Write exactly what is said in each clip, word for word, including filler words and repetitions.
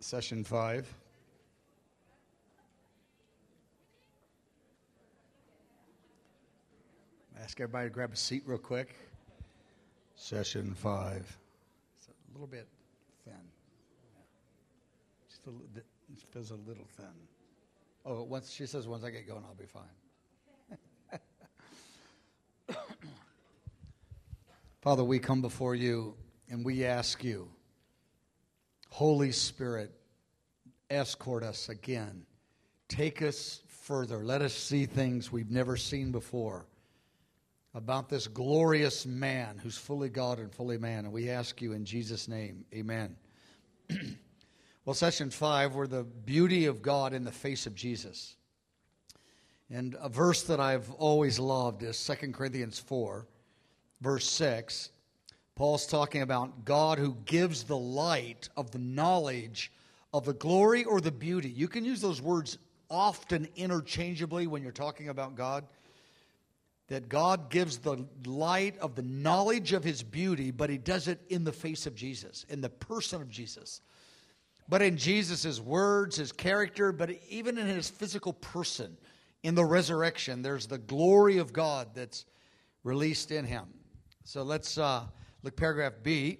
Session five. Ask everybody to grab a seat real quick. Session five. It's a little bit thin. Just a little bit, it feels a little thin. Oh, once she says once I get going, I'll be fine. Father, we come before you and we ask you, Holy Spirit, escort us again. Take us further. Let us see things we've never seen before about this glorious man who's fully God and fully man. And we ask you in Jesus' name, amen. Well, session five, we're the beauty of God in the face of Jesus. And a verse that I've always loved is Second Corinthians four, verse six. Paul's talking about God who gives the light of the knowledge of the glory or the beauty. You can use those words often interchangeably when you're talking about God. That God gives the light of the knowledge of His beauty, but He does it in the face of Jesus, in the person of Jesus. But in Jesus' words, His character, but even in His physical person, in the resurrection, there's the glory of God that's released in Him. So let's uh, look paragraph B.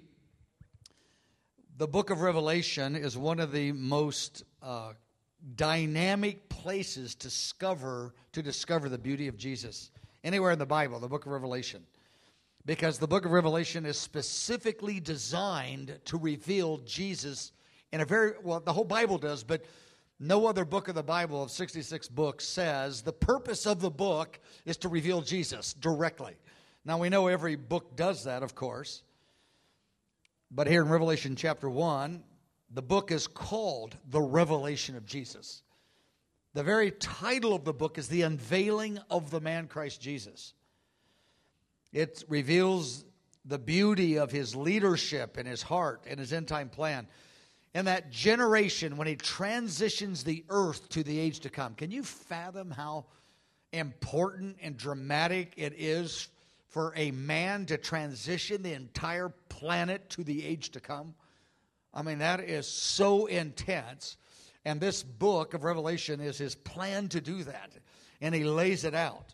The book of Revelation is one of the most uh, dynamic places to discover, to discover the beauty of Jesus. Anywhere in the Bible, the book of Revelation. Because the book of Revelation is specifically designed to reveal Jesus in a very, well, the whole Bible does, but no other book of the Bible of sixty-six books says the purpose of the book is to reveal Jesus directly. Now, we know every book does that, of course. But here in Revelation chapter one, the book is called The Revelation of Jesus. The very title of the book is The Unveiling of the Man Christ Jesus. It reveals the beauty of His leadership and His heart and His end-time plan. And that generation when He transitions the earth to the age to come. Can you fathom how important and dramatic it is for a man to transition the entire planet to the age to come? I mean, that is so intense. And this book of Revelation is His plan to do that. And He lays it out.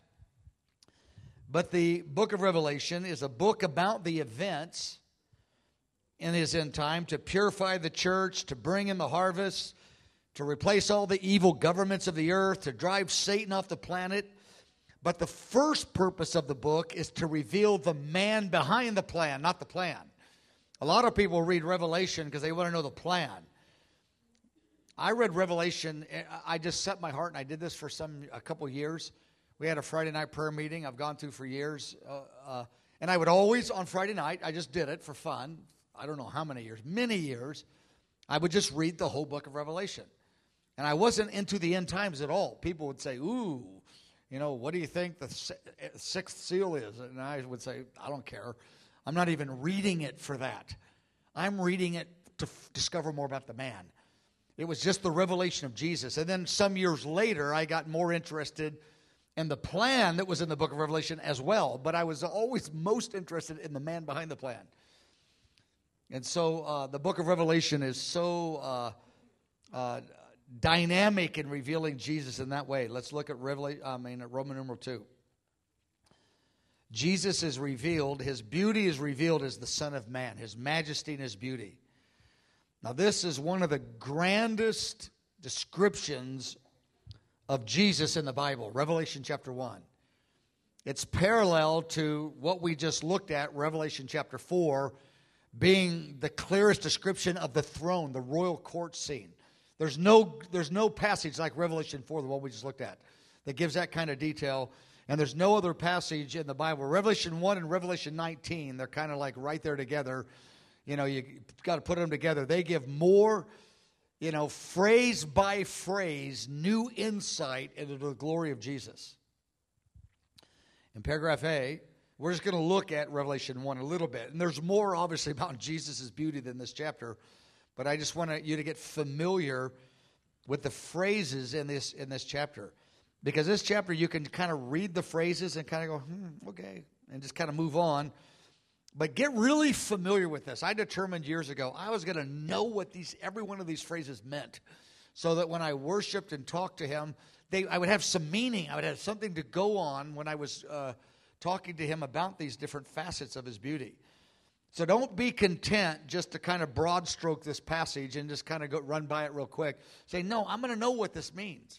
But the book of Revelation is a book about the events in His end time to purify the church, to bring in the harvest, to replace all the evil governments of the earth, to drive Satan off the planet. But the first purpose of the book is to reveal the man behind the plan, not the plan. A lot of people read Revelation because they want to know the plan. I read Revelation. I just set my heart, and I did this for some a couple years. We had a Friday night prayer meeting I've gone through for years. Uh, uh, and I would always, on Friday night, I just did it for fun. I don't know how many years, many years. I would just read the whole book of Revelation. And I wasn't into the end times at all. People would say, ooh, you know, what do you think the sixth seal is? And I would say, I don't care. I'm not even reading it for that. I'm reading it to f- discover more about the man. It was just the revelation of Jesus. And then some years later, I got more interested in the plan that was in the book of Revelation as well. But I was always most interested in the man behind the plan. And so uh, the book of Revelation is so uh, uh, dynamic in revealing Jesus in that way. Let's look at Revelation, I mean, at Roman numeral two. Jesus is revealed, His beauty is revealed as the Son of Man, His majesty and His beauty. Now, this is one of the grandest descriptions of Jesus in the Bible, Revelation chapter one. It's parallel to what we just looked at, Revelation chapter four, being the clearest description of the throne, the royal court scene. There's no, there's no passage like Revelation four, the one we just looked at, that gives that kind of detail. And there's no other passage in the Bible. Revelation one and Revelation nineteen, they're kind of like right there together. You know, you got to put them together. They give more, you know, phrase by phrase, new insight into the glory of Jesus. In paragraph A, we're just going to look at Revelation one a little bit. And there's more, obviously, about Jesus' beauty than this chapter. But I just want you to get familiar with the phrases in this in this chapter. Because this chapter, you can kind of read the phrases and kind of go, hmm, okay, and just kind of move on. But get really familiar with this. I determined years ago I was going to know what these every one of these phrases meant, so that when I worshiped and talked to him, they I would have some meaning. I would have something to go on when I was uh, talking to him about these different facets of his beauty. So don't be content just to kind of broad stroke this passage and just kind of go run by it real quick. Say, no, I'm going to know what this means.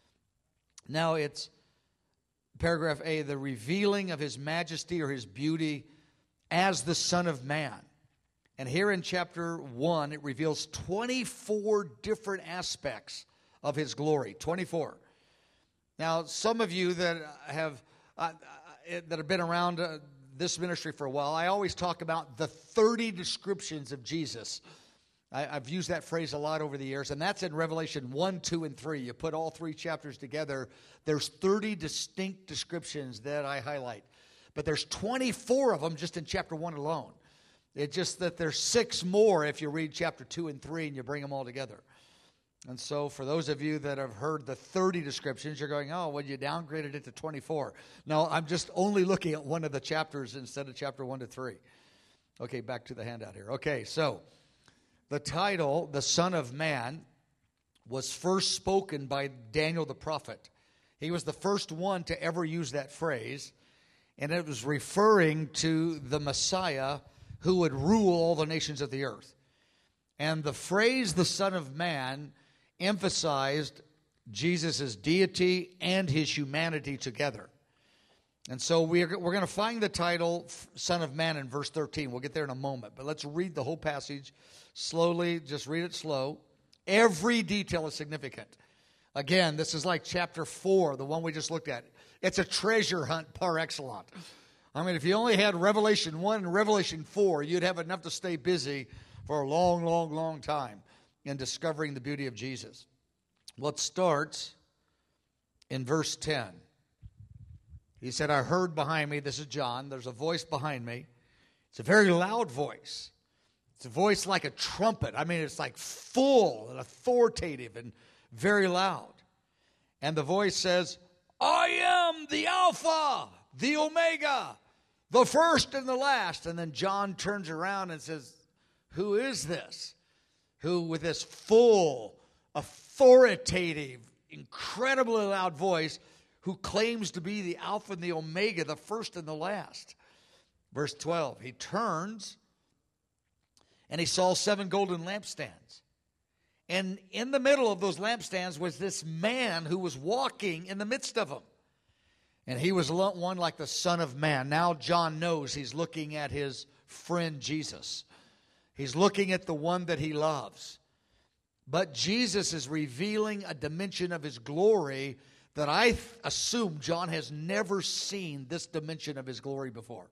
Now it's paragraph A, the revealing of his majesty or his beauty as the Son of Man. And here in chapter one, it reveals twenty-four different aspects of his glory. twenty-four. Now, some of you that have uh, that have been around uh, this ministry for a while, I always talk about the thirty descriptions of Jesus. I, I've used that phrase a lot over the years, and that's in Revelation one, two, and three. You put all three chapters together, there's thirty distinct descriptions that I highlight. But there's twenty-four of them just in chapter one alone. It's just that there's six more if you read chapter two and three and you bring them all together. And so for those of you that have heard the thirty descriptions, you're going, oh, well, you downgraded it to twenty-four. No, I'm just only looking at one of the chapters instead of chapter one to three. Okay, back to the handout here. Okay, so the title, the Son of Man, was first spoken by Daniel the prophet. He was the first one to ever use that phrase. And it was referring to the Messiah who would rule all the nations of the earth. And the phrase, the Son of Man, emphasized Jesus' deity and his humanity together. And so we're, we're going to find the title, Son of Man, in verse thirteen. We'll get there in a moment. But let's read the whole passage slowly. Just read it slow. Every detail is significant. Again, this is like chapter four, the one we just looked at. It's a treasure hunt par excellence. I mean, if you only had Revelation one and Revelation four, you'd have enough to stay busy for a long, long, long time in discovering the beauty of Jesus. Well, it starts in verse ten. He said, I heard behind me, this is John, there's a voice behind me. It's a very loud voice. It's a voice like a trumpet. I mean, it's like full and authoritative and very loud. And the voice says, I am the Alpha, the Omega, the first and the last. And then John turns around and says, who is this? Who with this full, authoritative, incredibly loud voice, who claims to be the Alpha and the Omega, the first and the last. Verse twelve, he turns and he saw seven golden lampstands. And in the middle of those lampstands was this man who was walking in the midst of them. And he was one like the Son of Man. Now John knows he's looking at his friend Jesus. He's looking at the one that he loves. But Jesus is revealing a dimension of his glory that I th- assume John has never seen this dimension of his glory before.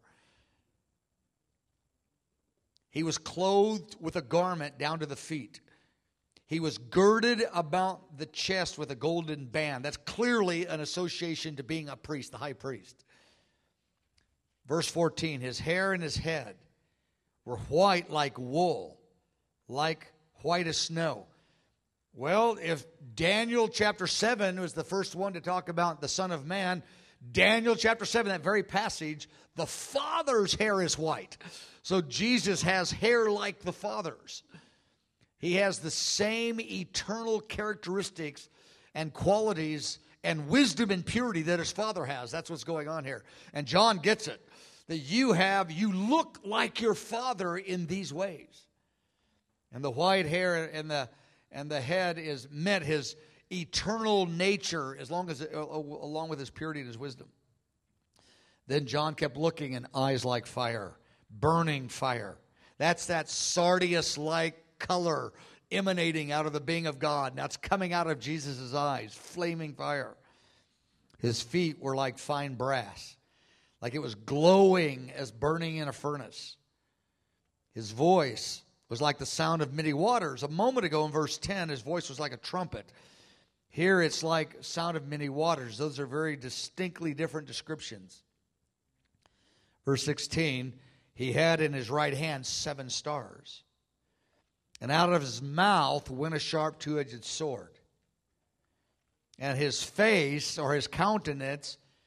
He was clothed with a garment down to the feet. He was girded about the chest with a golden band. That's clearly an association to being a priest, the high priest. Verse fourteen, his hair and his head were white like wool, like white as snow. Well, if Daniel chapter seven was the first one to talk about the Son of Man, Daniel chapter seven, that very passage, the Father's hair is white. So Jesus has hair like the Father's. He has the same eternal characteristics and qualities and wisdom and purity that his Father has. That's what's going on here. And John gets it. That you have, you look like your Father in these ways. And the white hair and the and the head is meant his eternal nature, as long as uh, along with his purity and his wisdom. Then John kept looking, and eyes like fire, burning fire. That's that sardius-like color emanating out of the being of God. Now it's coming out of Jesus' eyes, flaming fire. His feet were like fine brass, like it was glowing as burning in a furnace. His voice was like the sound of many waters. A moment ago in verse ten, his voice was like a trumpet. Here it's like sound of many waters. Those are very distinctly different descriptions. Verse sixteen, he had in his right hand seven stars. And out of his mouth went a sharp two-edged sword. And his face, or his countenance,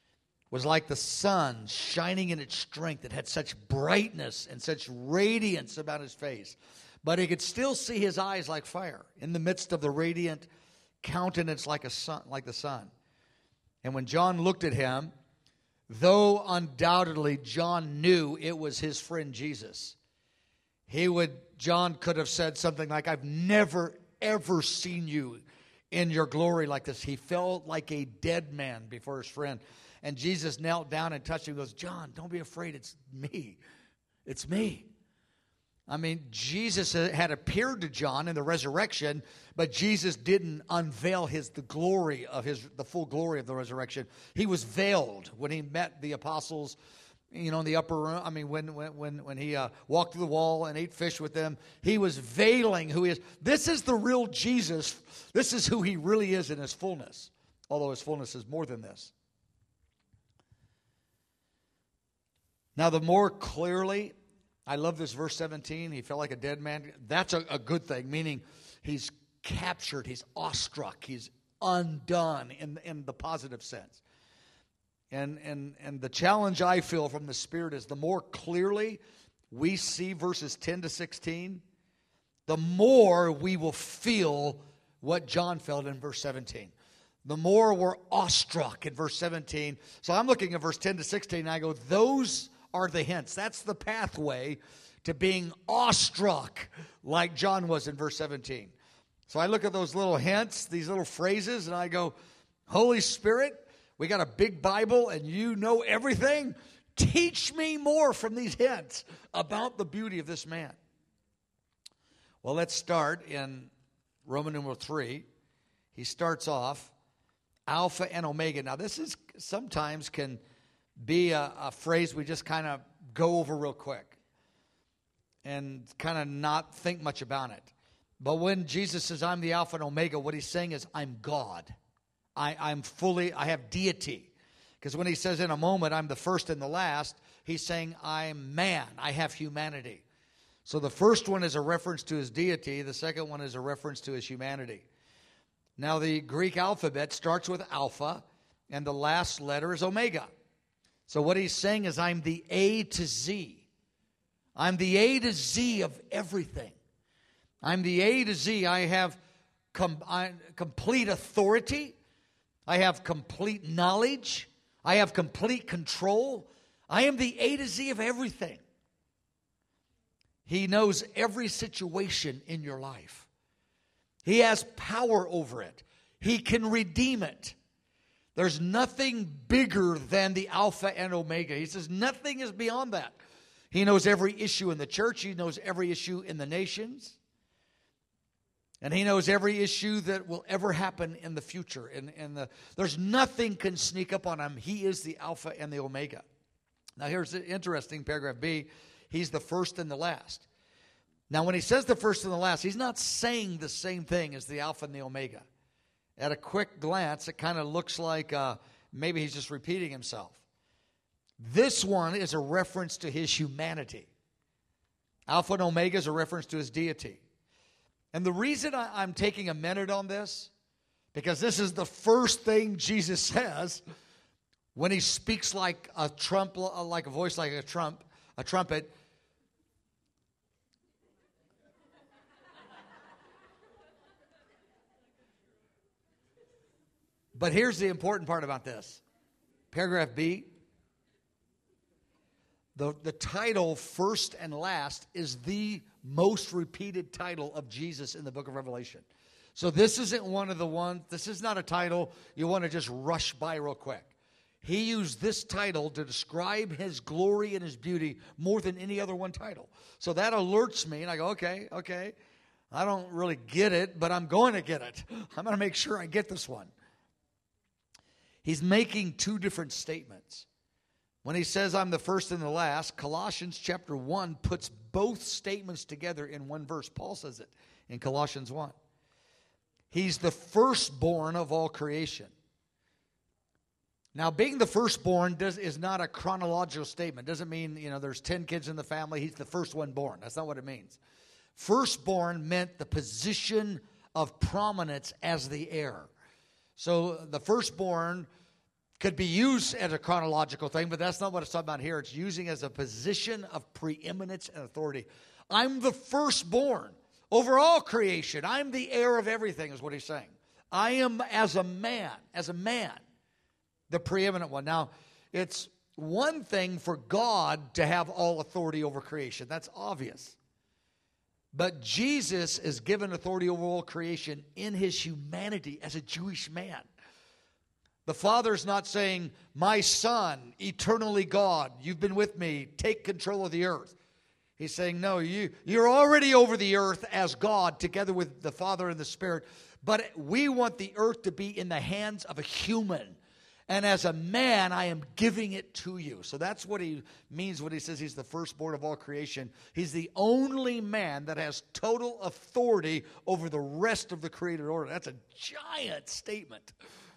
was like the sun shining in its strength. It had such brightness and such radiance about his face. But he could still see his eyes like fire in the midst of the radiant countenance like a sun, like the sun. And when John looked at him, though undoubtedly John knew it was his friend Jesus, he would, John could have said something like, I've never, ever seen you in your glory like this. He felt like a dead man before his friend. And Jesus knelt down and touched him and goes, John, don't be afraid. It's me. It's me. I mean, Jesus had appeared to John in the resurrection, but Jesus didn't unveil his the glory of his the full glory of the resurrection. He was veiled when he met the apostles, you know, in the upper room. I mean, when when when when he uh, walked through the wall and ate fish with them, he was veiling who he is. This is the real Jesus. This is who he really is in his fullness, although his fullness is more than this. Now, the more clearly, I love this verse seventeen, he felt like a dead man. That's a, a good thing, meaning he's captured, he's awestruck, he's undone in, in the positive sense. And, and, and the challenge I feel from the Spirit is the more clearly we see verses ten to sixteen, the more we will feel what John felt in verse seventeen. The more we're awestruck in verse seventeen. So I'm looking at verse ten to sixteen, and I go, those are the hints. That's the pathway to being awestruck like John was in verse seventeen. So I look at those little hints, these little phrases, and I go, Holy Spirit, we got a big Bible and you know everything. Teach me more from these hints about the beauty of this man. Well, let's start in Roman numeral three. He starts off, Alpha and Omega. Now, this is sometimes can be a, a phrase we just kind of go over real quick and kind of not think much about it. But when Jesus says, I'm the Alpha and Omega, what he's saying is, I'm God. I, I'm fully, I have deity. Because when he says in a moment, I'm the first and the last, he's saying, I'm man. I have humanity. So the first one is a reference to his deity. The second one is a reference to his humanity. Now, the Greek alphabet starts with Alpha, and the last letter is Omega. So what he's saying is, I'm the A to Z. I'm the A to Z of everything. I'm the A to Z. I have com- I, complete authority. I have complete knowledge. I have complete control. I am the A to Z of everything. He knows every situation in your life. He has power over it. He can redeem it. There's nothing bigger than the Alpha and Omega. He says nothing is beyond that. He knows every issue in the church. He knows every issue in the nations. And he knows every issue that will ever happen in the future. And, and the, there's nothing can sneak up on him. He is the Alpha and the Omega. Now here's the interesting paragraph B. He's the first and the last. Now when he says the first and the last, he's not saying the same thing as the Alpha and the Omega. At a quick glance, it kind of looks like uh, maybe he's just repeating himself. This one is a reference to his humanity. Alpha and Omega is a reference to his deity. And the reason I, I'm taking a minute on this, because this is the first thing Jesus says when he speaks like a trump, like a voice like a trump, a trumpet. But here's the important part about this. Paragraph B. The, the title, first and last, is the most repeated title of Jesus in the book of Revelation. So this isn't one of the ones, this is not a title you want to just rush by real quick. He used this title to describe his glory and his beauty more than any other one title. So that alerts me, and I go, okay, okay. I don't really get it, but I'm going to get it. I'm going to make sure I get this one. He's making two different statements. When he says, I'm the first and the last, Colossians chapter one puts both statements together in one verse. Paul says it in Colossians one. He's the firstborn of all creation. Now, being the firstborn does, is not a chronological statement. It doesn't mean, you know, there's ten kids in the family. He's the first one born. That's not what it means. Firstborn meant the position of prominence as the heir. So the firstborn Could be used as a chronological thing, but that's not what it's talking about here. It's using as a position of preeminence and authority. I'm the firstborn over all creation. I'm the heir of everything, is what he's saying. I am, as a man, as a man, the preeminent one. Now, it's one thing for God to have all authority over creation. That's obvious. But Jesus is given authority over all creation in his humanity as a Jewish man. The Father's not saying, my Son, eternally God, you've been with me, take control of the earth. He's saying, no, you, you're already over the earth as God together with the Father and the Spirit. But we want the earth to be in the hands of a human. And as a man, I am giving it to you. So that's what he means when he says he's the firstborn of all creation. He's the only man that has total authority over the rest of the created order. That's a giant statement.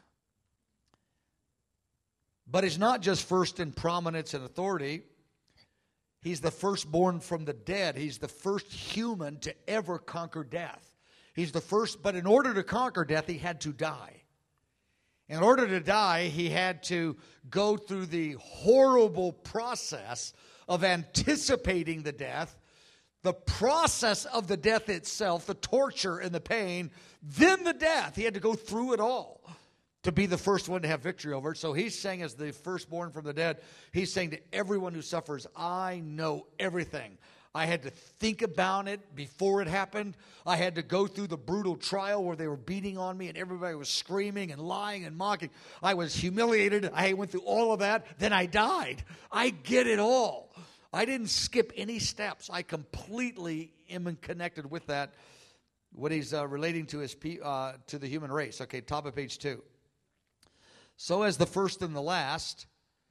But he's not just first in prominence and authority. He's the firstborn from the dead. He's the first human to ever conquer death. He's the first, but in order to conquer death, he had to die. In order to die, he had to go through the horrible process of anticipating the death, the process of the death itself, the torture and the pain, then the death. He had to go through it all to be the first one to have victory over it. So he's saying, as the firstborn from the dead, he's saying to everyone who suffers, I know everything. I had to think about it before it happened. I had to go through the brutal trial where they were beating on me and everybody was screaming and lying and mocking. I was humiliated. I went through all of that. Then I died. I get it all. I didn't skip any steps. I completely am connected with that, what he's uh, relating to his uh, to the human race. Okay, top of page two. So as the first and the last,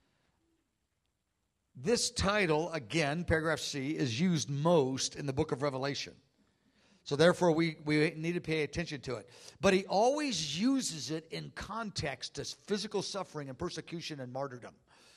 this title, again, paragraph C, is used most in the book of Revelation. So therefore, we, we need to pay attention to it. But he always uses it in context as physical suffering and persecution and martyrdom.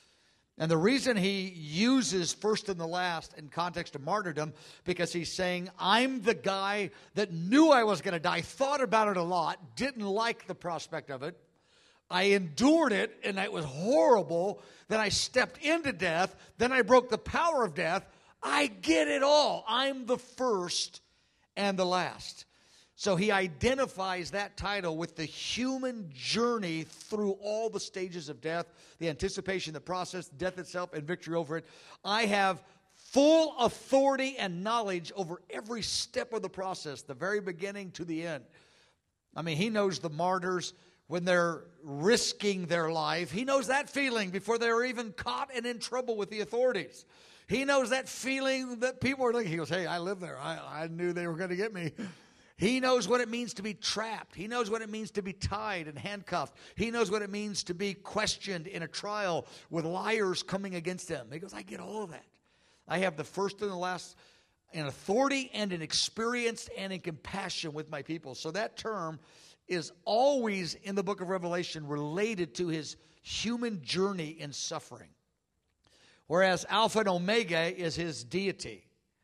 And the reason he uses first and the last in context of martyrdom, because he's saying, I'm the guy that knew I was going to die, thought about it a lot, didn't like the prospect of it. I endured it, and it was horrible. Then I stepped into death. Then I broke the power of death. I get it all. I'm the first and the last. So he identifies that title with the human journey through all the stages of death, the anticipation, the process, death itself, and victory over it. I have full authority and knowledge over every step of the process, the very beginning to the end. I mean, he knows the martyrs when they're risking their life. He knows that feeling before they're even caught and in trouble with the authorities. He knows that feeling that people are like, he goes, hey, I live there. I, I knew they were going to get me. He knows what it means to be trapped. He knows what it means to be tied and handcuffed. He knows what it means to be questioned in a trial with liars coming against him. He goes, I get all of that. I have the first and the last in authority and in experience and in compassion with my people. So that term is always in the book of Revelation related to his human journey in suffering. Whereas Alpha and Omega is his deity.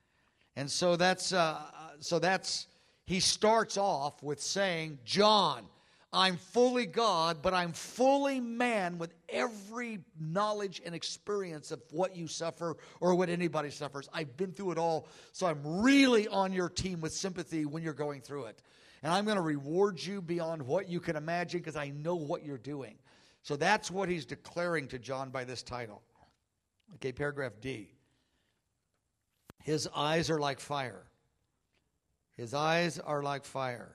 And so that's, uh, so that's, he starts off with saying, John, I'm fully God, but I'm fully man with every knowledge and experience of what you suffer or what anybody suffers. I've been through it all, so I'm really on your team with sympathy when you're going through it. And I'm going to reward you beyond what you can imagine because I know what you're doing. So that's what he's declaring to John by this title. Okay, paragraph D. His eyes are like fire. His eyes are like fire.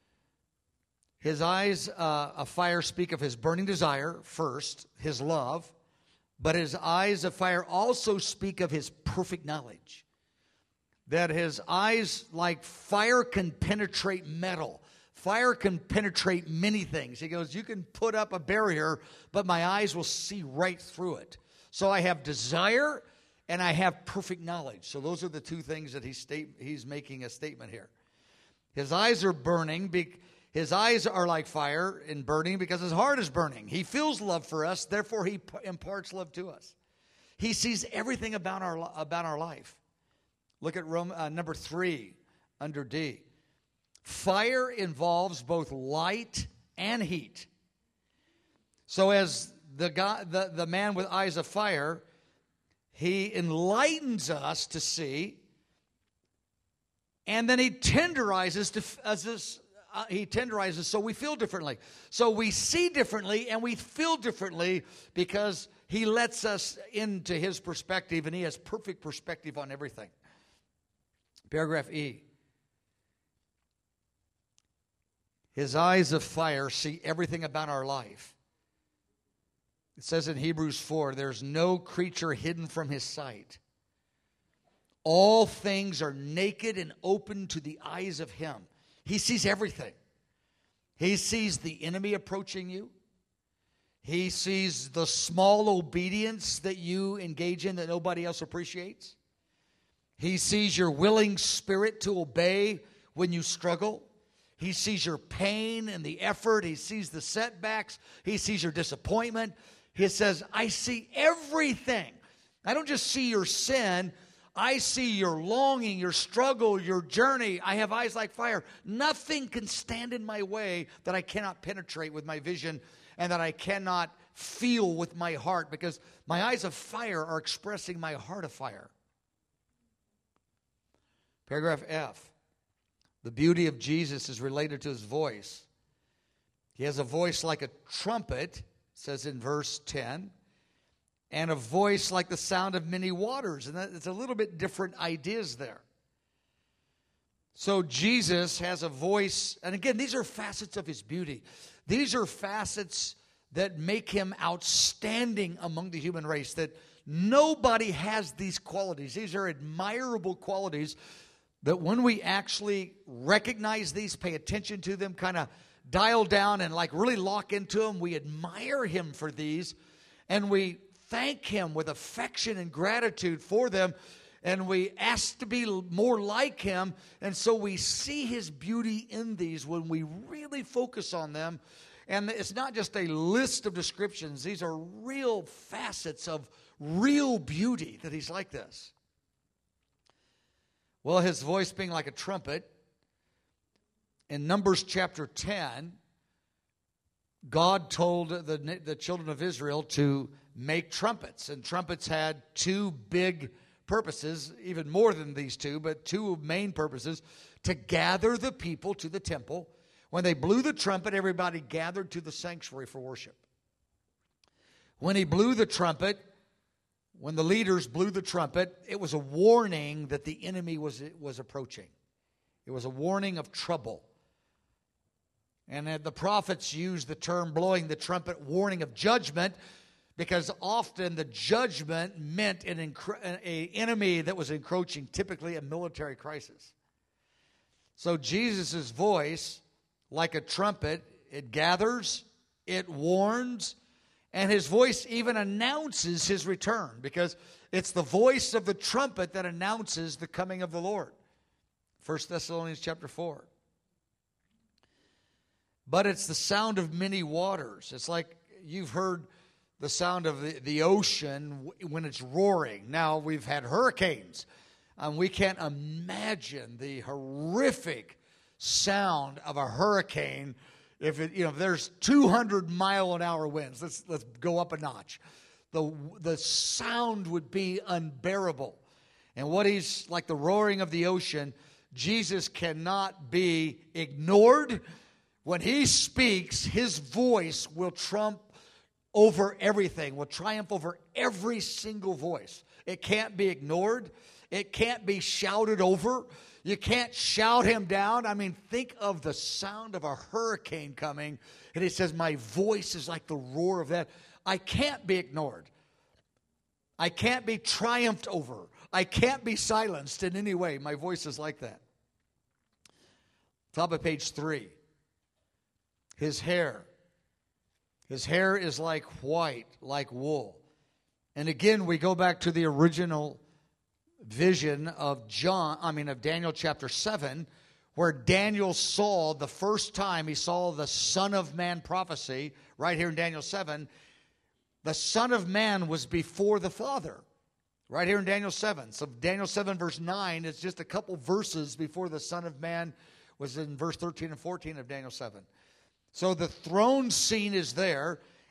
His eyes uh, of fire speak of his burning desire first, his love. But his eyes of fire also speak of his perfect knowledge. That his eyes, like fire, can penetrate metal. Fire can penetrate many things. He goes, you can put up a barrier, but my eyes will see right through it. So I have desire and I have perfect knowledge. So those are the two things that he's, state, he's making a statement here. His eyes are burning. His eyes are like fire and burning because his heart is burning. He feels love for us, therefore he imparts love to us. He sees everything about our, about our life. Look at Rome, uh, number three under D. Fire involves both light and heat. So as the, guy, the, the man with eyes of fire, he enlightens us to see, and then he tenderizes to, as this, uh, he tenderizes so we feel differently. So we see differently and we feel differently because he lets us into his perspective, and he has perfect perspective on everything. Paragraph E. His eyes of fire see everything about our life. It says in Hebrews four, there's no creature hidden from his sight. All things are naked and open to the eyes of him. He sees everything. He sees the enemy approaching you. He sees the small obedience that you engage in that nobody else appreciates. He sees your willing spirit to obey when you struggle. He sees your pain and the effort. He sees the setbacks. He sees your disappointment. He says, I see everything. I don't just see your sin. I see your longing, your struggle, your journey. I have eyes like fire. Nothing can stand in my way that I cannot penetrate with my vision and that I cannot feel with my heart, because my eyes of fire are expressing my heart of fire. Paragraph F. The beauty of Jesus is related to his voice. He has a voice like a trumpet, it says in verse ten, and a voice like the sound of many waters. And that, it's a little bit different ideas there. So Jesus has a voice, and again, these are facets of his beauty. These are facets that make him outstanding among the human race, that nobody has these qualities. These are admirable qualities that when we actually recognize these, pay attention to them, kind of dial down and like really lock into them, we admire him for these, and we thank him with affection and gratitude for them, and we ask to be more like him. And so we see his beauty in these when we really focus on them. And it's not just a list of descriptions. These are real facets of real beauty that he's like this. Well, his voice being like a trumpet, in Numbers chapter ten, God told the, the children of Israel to make trumpets. And trumpets had two big purposes, even more than these two, but two main purposes: to gather the people to the temple. When they blew the trumpet, everybody gathered to the sanctuary for worship. When he blew the trumpet, when the leaders blew the trumpet, it was a warning that the enemy was, was approaching. It was a warning of trouble. And the prophets used the term blowing the trumpet, warning of judgment, because often the judgment meant an encro- an enemy that was encroaching, typically a military crisis. So Jesus' voice, like a trumpet, it gathers, it warns, and his voice even announces his return, because it's the voice of the trumpet that announces the coming of the Lord. First Thessalonians chapter four. But it's the sound of many waters. It's like you've heard the sound of the, the ocean when it's roaring. Now, we've had hurricanes, and we can't imagine the horrific sound of a hurricane. If it, you know, if there's two hundred mile an hour winds, let's let's go up a notch. The the sound would be unbearable. And what he's like, the roaring of the ocean, Jesus cannot be ignored. When he speaks, his voice will trump over everything, will triumph over every single voice. It can't be ignored. It can't be shouted over. You can't shout him down. I mean, think of the sound of a hurricane coming, and he says, my voice is like the roar of that. I can't be ignored. I can't be triumphed over. I can't be silenced in any way. My voice is like that. Top of page three. His hair. His hair is like white, like wool. And again, we go back to the original vision of John, I mean of Daniel chapter seven, where Daniel saw the first time he saw the Son of Man prophecy, right here in Daniel seven. The Son of Man was before the Father, right here in Daniel seven. So Daniel seven verse nine is just a couple verses before the Son of Man was in verse thirteen and fourteen of Daniel seven. So the throne scene is there,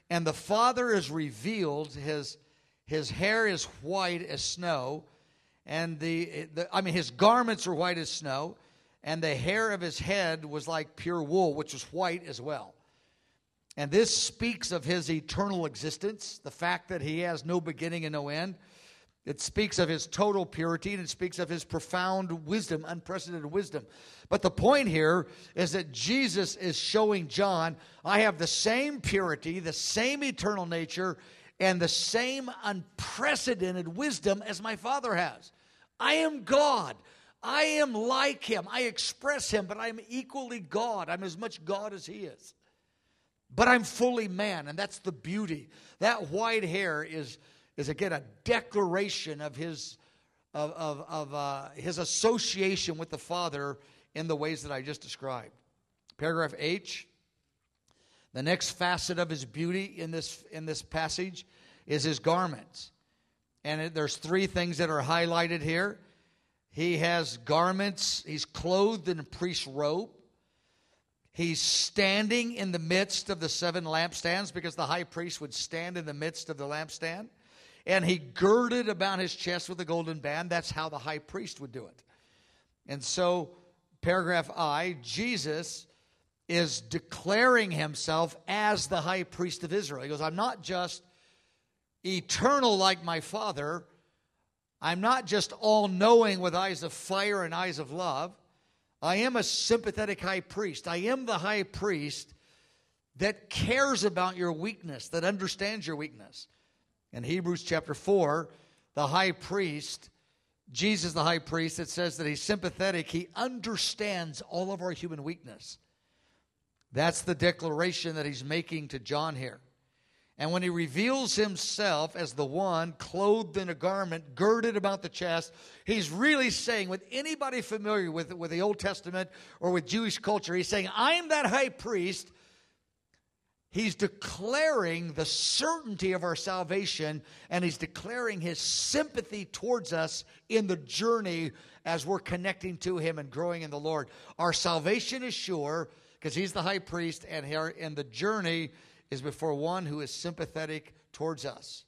And the Father is revealed. His, his hair is white as snow. And the, the, I mean, his garments are white as snow. And the hair of his head was like pure wool, which was white as well. And this speaks of his eternal existence, the fact that he has no beginning and no end. It speaks of his total purity, and it speaks of his profound wisdom, unprecedented wisdom. But the point here is that Jesus is showing John, I have the same purity, the same eternal nature, and the same unprecedented wisdom as my Father has. I am God. I am like him. I express him, but I am equally God. I'm as much God as he is. But I'm fully man, and that's the beauty. That white hair is, is again, a declaration of his, of, of, of uh, his association with the Father in the ways that I just described. Paragraph H, the next facet of his beauty in this, in this passage is his garments. And it, there's three things that are highlighted here. He has garments, he's clothed in a priest's robe. He's standing in the midst of the seven lampstands, because the high priest would stand in the midst of the lampstand. And he girded about his chest with a golden band. That's how the high priest would do it. And so, paragraph I, Jesus is declaring himself as the high priest of Israel. He goes, I'm not just eternal like my Father. I'm not just all-knowing with eyes of fire and eyes of love. I am a sympathetic high priest. I am the high priest that cares about your weakness, that understands your weakness. In Hebrews chapter four, the high priest, Jesus the high priest, it says that he's sympathetic. He understands all of our human weakness. That's the declaration that he's making to John here. And when he reveals himself as the one clothed in a garment, girded about the chest, he's really saying, with anybody familiar with, with the Old Testament or with Jewish culture, he's saying, I'm that high priest. He's declaring the certainty of our salvation, and he's declaring his sympathy towards us in the journey as we're connecting to him and growing in the Lord. Our salvation is sure because he's the high priest, and, here, and the journey is before one who is sympathetic towards us.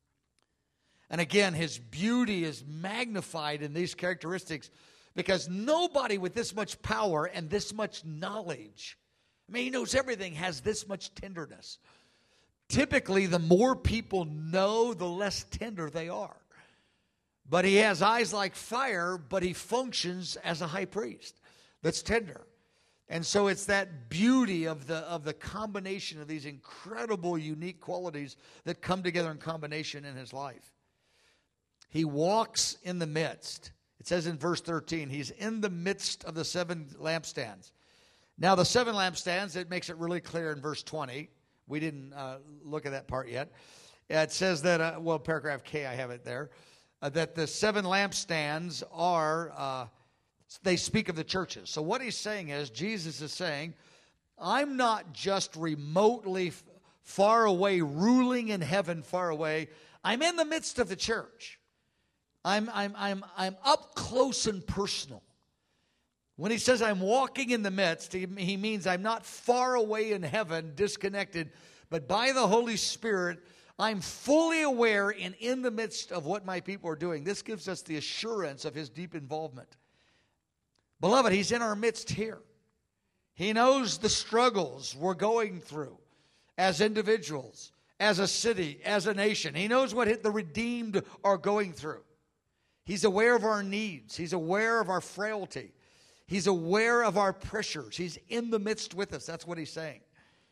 And again, his beauty is magnified in these characteristics because nobody with this much power and this much knowledge, I mean, he knows everything, has this much tenderness. Typically, the more people know, the less tender they are. But he has eyes like fire, but he functions as a high priest that's tender. And so it's that beauty of the of the combination of these incredible, unique qualities that come together in combination in his life. He walks in the midst. It says in verse thirteen, he's in the midst of the seven lampstands. Now, the seven lampstands, it makes it really clear in verse twenty. We didn't uh, look at that part yet. It says that, uh, well, paragraph K, I have it there, uh, that the seven lampstands are... Uh, They speak of the churches. So what he's saying is, Jesus is saying, I'm not just remotely f- far away, ruling in heaven far away. I'm in the midst of the church. I'm, I'm, I'm, I'm up close and personal. When he says I'm walking in the midst, he, he means I'm not far away in heaven, disconnected, but by the Holy Spirit, I'm fully aware and in the midst of what my people are doing. This gives us the assurance of his deep involvement. Beloved, he's in our midst here. He knows the struggles we're going through as individuals, as a city, as a nation. He knows what the redeemed are going through. He's aware of our needs. He's aware of our frailty. He's aware of our pressures. He's in the midst with us. That's what he's saying.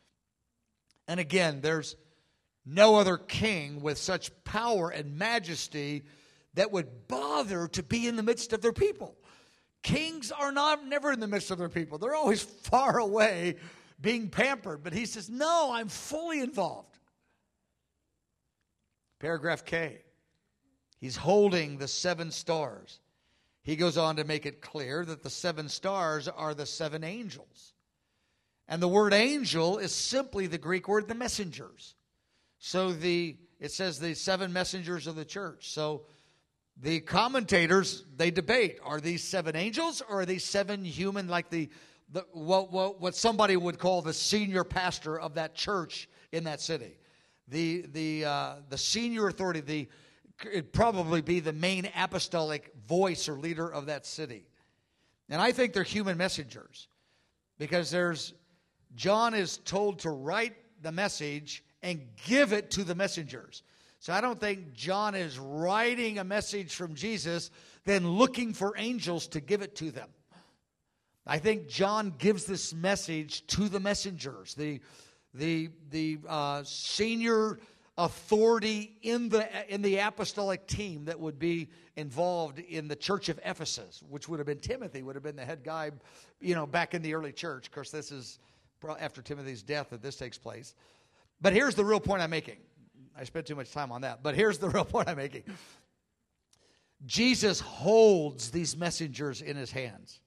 And again, there's no other king with such power and majesty that would bother to be in the midst of their people. Kings are not never in the midst of their people. They're always far away being pampered. But he says, no, I'm fully involved. Paragraph K. He's holding the seven stars. He goes on to make it clear that the seven stars are the seven angels. And the word angel is simply the Greek word, the messengers. So the it says the seven messengers of the church. So the commentators, they debate, are these seven angels or are these seven human, like the, the what, what, what somebody would call the senior pastor of that church in that city? the the uh, the senior authority, the it'd probably be the main apostolic voice or leader of that city. And I think they're human messengers, because there's John is told to write the message and give it to the messengers. So I don't think John is writing a message from Jesus, then looking for angels to give it to them. I think John gives this message to the messengers, the the the uh, senior authority in the in the apostolic team that would be involved in the church of Ephesus, which would have been Timothy, would have been the head guy, you know, back in the early church. Of course, this is after Timothy's death that this takes place. But here's the real point I'm making. I spent too much time on that, but here's the real point I'm making. Jesus holds these messengers in his hands.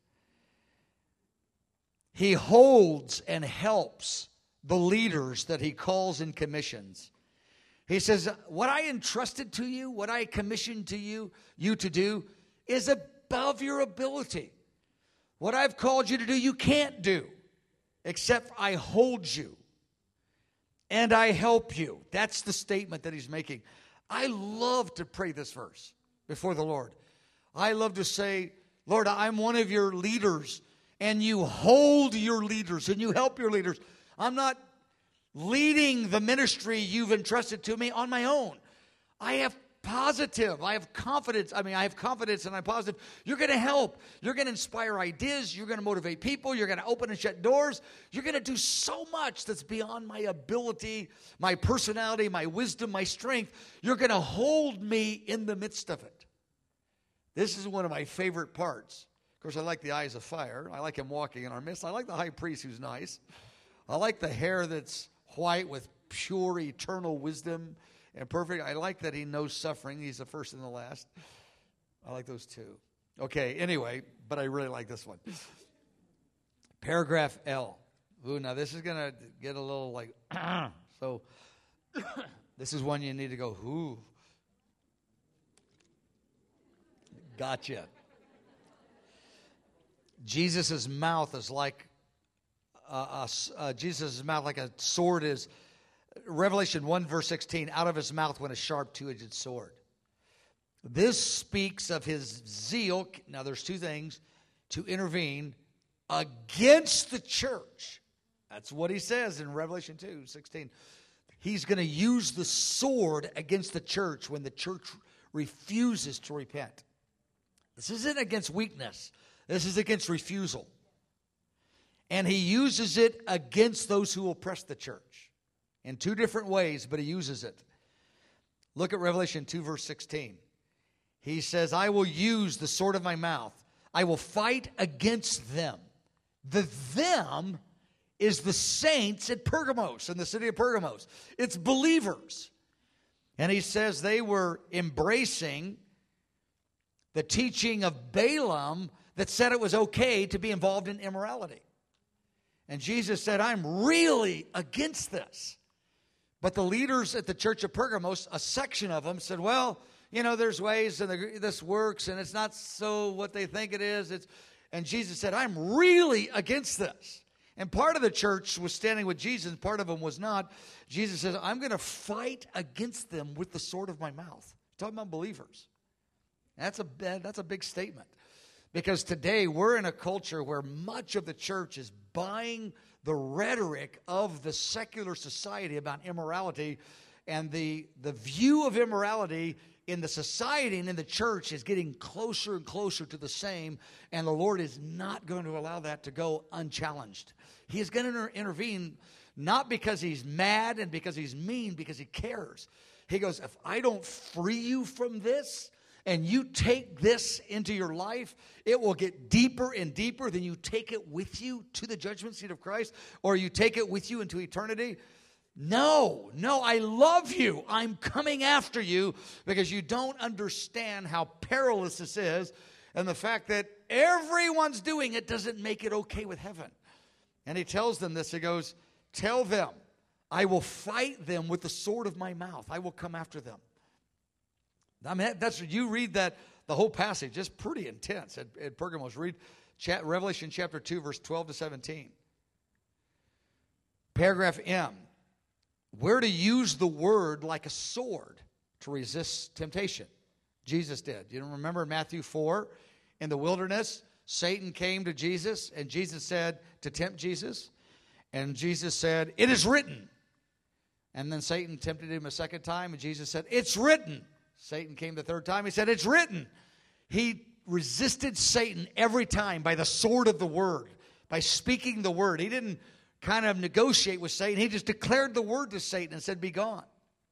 He holds and helps the leaders that he calls and commissions. He says, what I entrusted to you, what I commissioned to you, you to do, is above your ability. What I've called you to do, you can't do, except I hold you and I help you. That's the statement that he's making. I love to pray this verse before the Lord. I love to say, Lord, I'm one of your leaders, and you hold your leaders and you help your leaders. I'm not leading the ministry you've entrusted to me on my own. I have positive, I have confidence. I mean, I have confidence and I'm positive. You're going to help. You're going to inspire ideas. You're going to motivate people. You're going to open and shut doors. You're going to do so much that's beyond my ability, my personality, my wisdom, my strength. You're going to hold me in the midst of it. This is one of my favorite parts. Of course, I like the eyes of fire. I like him walking in our midst. I like the high priest who's nice. I like the hair that's white with pure eternal wisdom and perfect. I like that he knows suffering. He's the first and the last. I like those two. Okay, anyway, but I really like this one. Paragraph L. Ooh, now this is going to get a little like, so this is one you need to go, ooh. Gotcha. Jesus' mouth is like Uh, uh, uh, Jesus' mouth like a sword is. Revelation one verse sixteen, out of his mouth went a sharp two-edged sword. This speaks of his zeal. Now there's two things: to intervene against the church. That's what he says in Revelation two sixteen. He's going to use the sword against the church when the church refuses to repent. This isn't against weakness. This is against refusal. And he uses it against those who oppress the church in two different ways, but he uses it. Look at Revelation two, verse sixteen. He says, I will use the sword of my mouth. I will fight against them. The them is the saints at Pergamos, in the city of Pergamos. It's believers. And he says they were embracing the teaching of Balaam that said it was okay to be involved in immorality. And Jesus said, I'm really against this. But the leaders at the church of Pergamos, a section of them said, well, you know, there's ways and the, this works and it's not so what they think it is. It's, and Jesus said, I'm really against this. And part of the church was standing with Jesus, part of them was not. Jesus says, I'm going to fight against them with the sword of my mouth. Talking about believers. That's a, that's a big statement. Because today we're in a culture where much of the church is buying the rhetoric of the secular society about immorality, and the, the view of immorality in the society and in the church is getting closer and closer to the same, and the Lord is not going to allow that to go unchallenged. He is going to inter- intervene not because he's mad and because he's mean, because he cares. He goes, if I don't free you from this, and you take this into your life, it will get deeper and deeper than you take it with you to the judgment seat of Christ, or you take it with you into eternity. No, no, I love you. I'm coming after you because you don't understand how perilous this is, and the fact that everyone's doing it doesn't make it okay with heaven. And he tells them this. He goes, tell them, I will fight them with the sword of my mouth. I will come after them. I mean, that's you read that the whole passage. It's pretty intense at, at Pergamos. Read chat, Revelation chapter two, verse twelve to seventeen. Paragraph M. we're to use the word like a sword to resist temptation. Jesus did. You remember Matthew four, in the wilderness, Satan came to Jesus, and Jesus said, to tempt Jesus, and Jesus said, it is written. And then Satan tempted him a second time, and Jesus said, it's written. Satan came the third time, he said, it's written. He resisted Satan every time by the sword of the word, by speaking the word. He didn't kind of negotiate with Satan. He just declared the word to Satan and said, be gone.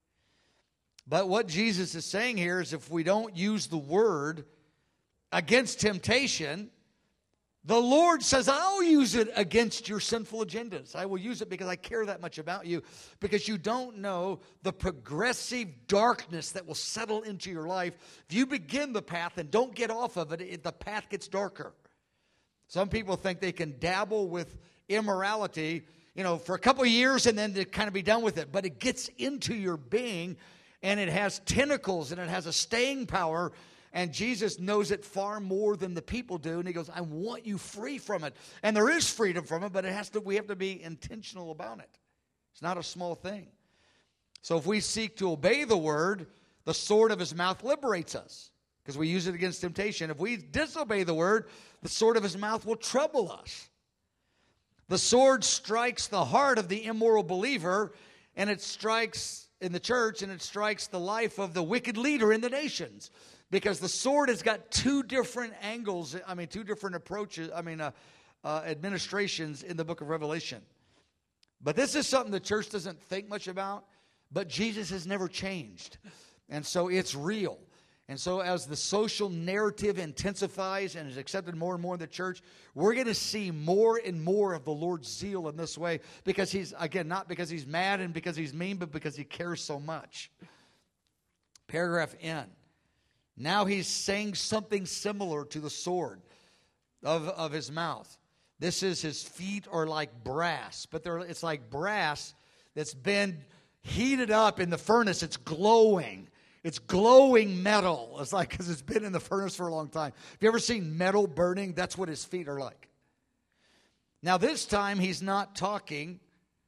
But what Jesus is saying here is if we don't use the word against temptation, the Lord says, I'll use it against your sinful agendas. I will use it because I care that much about you, because you don't know the progressive darkness that will settle into your life. If you begin the path and don't get off of it, it the path gets darker. Some people think they can dabble with immorality, you know, for a couple of years and then to kind of be done with it. But it gets into your being, and it has tentacles, and it has a staying power. And Jesus knows it far more than the people do. And he goes, I want you free from it. And there is freedom from it, but it has to. we have to be intentional about it. It's not a small thing. So if we seek to obey the word, the sword of his mouth liberates us, because we use it against temptation. If we disobey the word, the sword of his mouth will trouble us. The sword strikes the heart of the immoral believer, and it strikes in the church, and it strikes the life of the wicked leader in the nations. Because the sword has got two different angles, I mean, two different approaches, I mean, uh, uh, administrations in the book of Revelation. But this is something the church doesn't think much about, but Jesus has never changed. And so it's real. And so as the social narrative intensifies and is accepted more and more in the church, we're going to see more and more of the Lord's zeal in this way, because he's, again, not because he's mad and because he's mean, but because he cares so much. Paragraph N. Now he's saying something similar to the sword of, of his mouth. This is his feet are like brass, but they're, it's like brass that's been heated up in the furnace. It's glowing. It's glowing metal. It's like, because it's been in the furnace for a long time. Have you ever seen metal burning? That's what his feet are like. Now this time he's not talking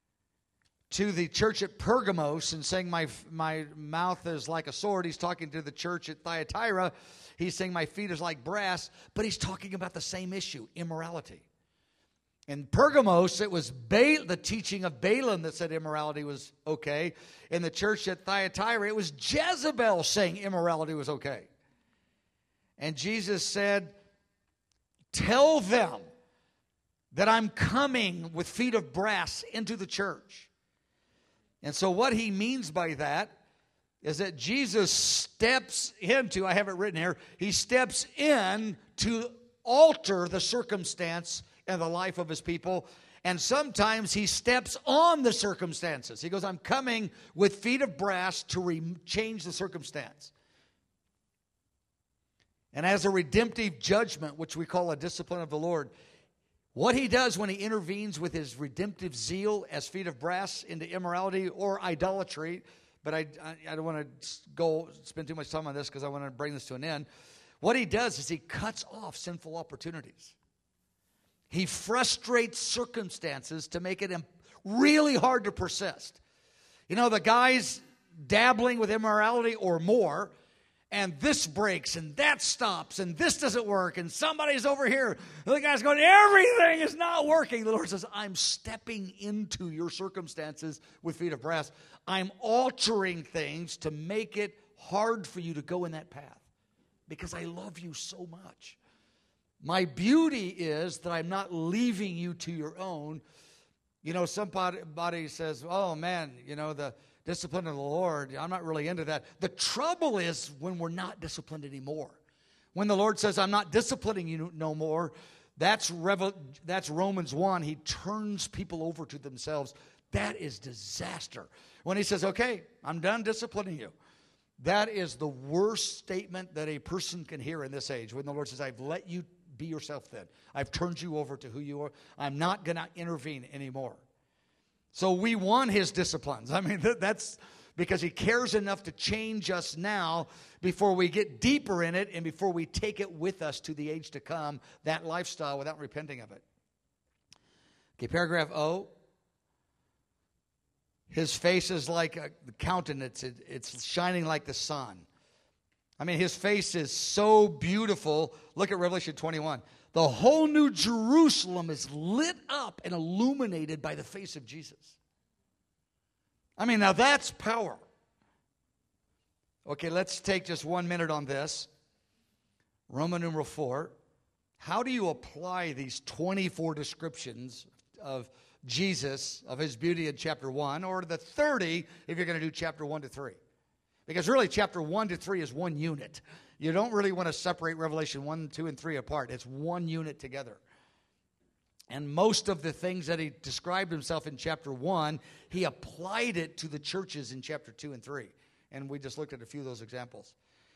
to the church at Pergamos and saying my my mouth is like a sword. He's talking to the church at Thyatira. He's saying my feet is like brass, but he's talking about the same issue, immorality. In Pergamos, it was ba- the teaching of Balaam that said immorality was okay. In the church at Thyatira, it was Jezebel saying immorality was okay. And Jesus said, tell them that I'm coming with feet of brass into the church. And so what he means by that is that Jesus steps into, I have it written here, he steps in to alter the circumstance and the life of his people. And sometimes he steps on the circumstances. He goes, I'm coming with feet of brass to re- change the circumstance. And as a redemptive judgment, which we call a discipline of the Lord, what he does when he intervenes with his redemptive zeal as feet of brass into immorality or idolatry, but I, I, I don't want to go spend too much time on this because I want to bring this to an end. What he does is he cuts off sinful opportunities. He frustrates circumstances to make it really hard to persist. You know, the guy's dabbling with immorality or more, and this breaks, and that stops, and this doesn't work, and somebody's over here. The guy's going, everything is not working. The Lord says, I'm stepping into your circumstances with feet of brass. I'm altering things to make it hard for you to go in that path because I love you so much. My beauty is that I'm not leaving you to your own. You know, somebody says, oh, man, you know, the discipline of the Lord, I'm not really into that. The trouble is when we're not disciplined anymore. When the Lord says, I'm not disciplining you no more, that's, Revel- that's Romans one. He turns people over to themselves. That is disaster. When he says, okay, I'm done disciplining you. That is the worst statement that a person can hear in this age. When the Lord says, I've let you be yourself then. I've turned you over to who you are. I'm not going to intervene anymore. So we want his disciplines. I mean, that's because he cares enough to change us now before we get deeper in it and before we take it with us to the age to come, that lifestyle, without repenting of it. Okay, paragraph O. His face is like a countenance. It, it's shining like the sun. I mean, his face is so beautiful. Look at Revelation twenty-one. The whole New Jerusalem is lit up and illuminated by the face of Jesus. I mean, now that's power. Okay, let's take just one minute on this. Roman numeral four. How do you apply these twenty-four descriptions of Jesus, of his beauty in chapter one, or the thirty if you're going to do chapter one to three? Because really chapter one to three is one unit. You don't really want to separate Revelation one, two, and three apart. It's one unit together. And most of the things that he described himself in chapter one, he applied it to the churches in chapter two and three. And we just looked at a few of those examples.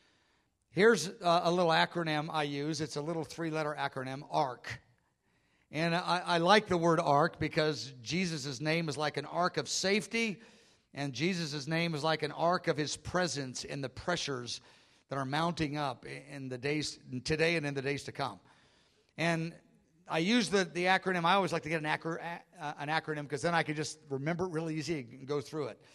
Here's a, a little acronym I use. It's a little three-letter acronym, ARK. And I, I like the word ark because Jesus' name is like an ark of safety, and Jesus' name is like an ark of his presence in the pressures that are mounting up in the days today and in the days to come. And I use the, the acronym. I always like to get an, acro, uh, an acronym because then I can just remember it really easy and go through it.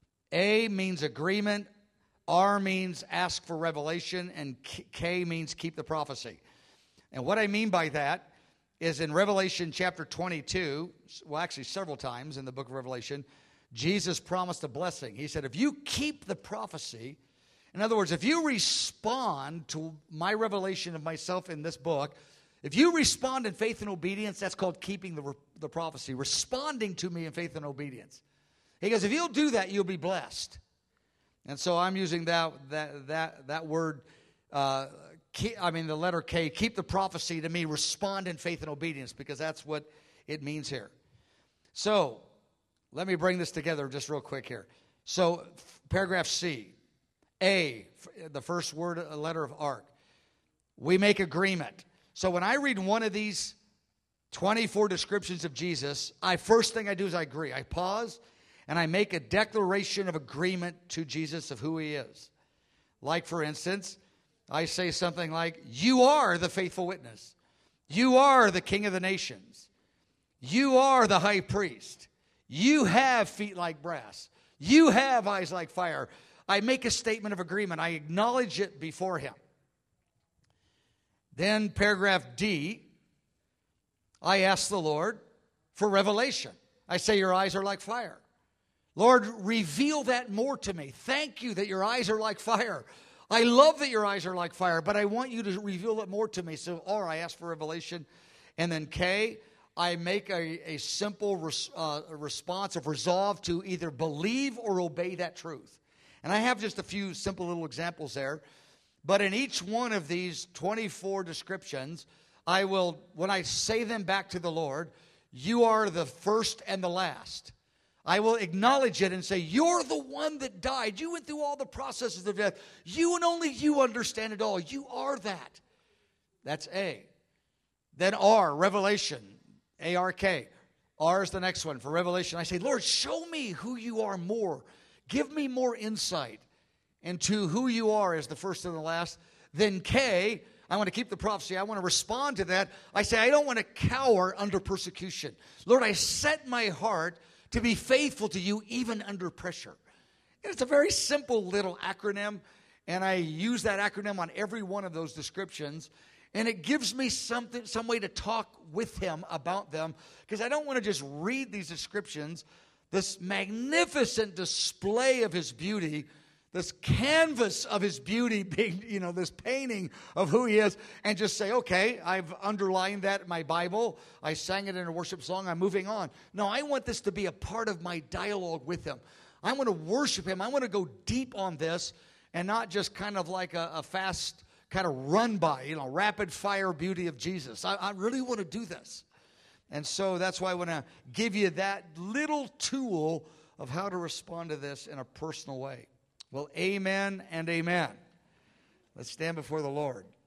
A means agreement, R means ask for revelation, and K means keep the prophecy. And what I mean by that is in Revelation chapter twenty-two, well, actually several times in the book of Revelation, Jesus promised a blessing. He said, if you keep the prophecy, in other words, if you respond to my revelation of myself in this book, if you respond in faith and obedience, that's called keeping the, the prophecy, responding to me in faith and obedience. He goes, if you'll do that, you'll be blessed. And so I'm using that that that that word, uh, keep, I mean the letter K, keep the prophecy to me, respond in faith and obedience, because that's what it means here. So let me bring this together just real quick here. So paragraph C, A, the first word, a letter of ark. We make agreement. So when I read one of these twenty-four descriptions of Jesus, I first thing I do is I agree. I pause and I make a declaration of agreement to Jesus of who he is. Like, for instance, I say something like, you are the faithful witness. You are the king of the nations. You are the high priest. You have feet like brass. You have eyes like fire. I make a statement of agreement. I acknowledge it before him. Then paragraph D, I ask the Lord for revelation. I say your eyes are like fire. Lord, reveal that more to me. Thank you that your eyes are like fire. I love that your eyes are like fire, but I want you to reveal it more to me. So R, I ask for revelation. And then K, I make a, a simple res, uh, response of resolve to either believe or obey that truth. And I have just a few simple little examples there. But in each one of these twenty-four descriptions, I will, when I say them back to the Lord, you are the first and the last. I will acknowledge it and say, you're the one that died. You went through all the processes of death. You and only you understand it all. You are that. That's A. Then R, revelation, A R K. R is the next one for revelation. I say, Lord, show me who you are more. Give me more insight into who you are as the first and the last. Then K, I want to keep the prophecy. I want to respond to that. I say, I don't want to cower under persecution. Lord, I set my heart to be faithful to you even under pressure. And it's a very simple little acronym, and I use that acronym on every one of those descriptions, and it gives me something, some way to talk with him about them, because I don't want to just read these descriptions, this magnificent display of his beauty, this canvas of his beauty being, you know, this painting of who he is, and just say, okay, I've underlined that in my Bible. I sang it in a worship song. I'm moving on. No, I want this to be a part of my dialogue with him. I want to worship him. I want to go deep on this and not just kind of like a, a fast kind of run by, you know, rapid fire beauty of Jesus. I, I really want to do this. And so that's why I want to give you that little tool of how to respond to this in a personal way. Well, amen and amen. Let's stand before the Lord.